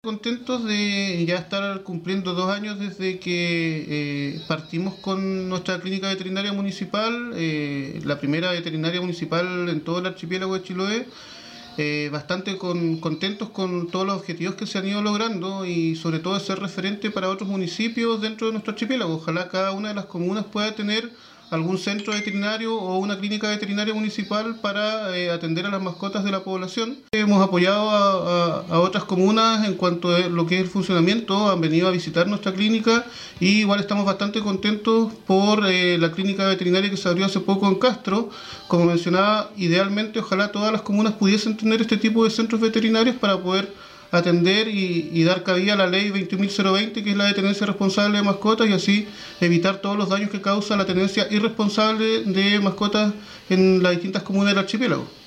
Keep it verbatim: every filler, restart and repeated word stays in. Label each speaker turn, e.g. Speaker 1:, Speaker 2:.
Speaker 1: Contentos de ya estar cumpliendo dos años desde que eh, partimos con nuestra clínica veterinaria municipal, eh, la primera veterinaria municipal en todo el archipiélago de Chiloé. Eh, bastante con, contentos con todos los objetivos que se han ido logrando y sobre todo de ser referente para otros municipios dentro de nuestro archipiélago. Ojalá cada una de las comunas pueda tener algún centro veterinario o una clínica veterinaria municipal para eh, atender a las mascotas de la población. Hemos apoyado a, a, a otras comunas en cuanto a lo que es el funcionamiento, han venido a visitar nuestra clínica y igual estamos bastante contentos por eh, la clínica veterinaria que se abrió hace poco en Castro. Como mencionaba, idealmente ojalá todas las comunas pudiesen tener este tipo de centros veterinarios para poder atender y, y dar cabida a la ley veinte mil veinte, que es la de tenencia responsable de mascotas, y así evitar todos los daños que causa la tenencia irresponsable de mascotas en las distintas comunas del archipiélago.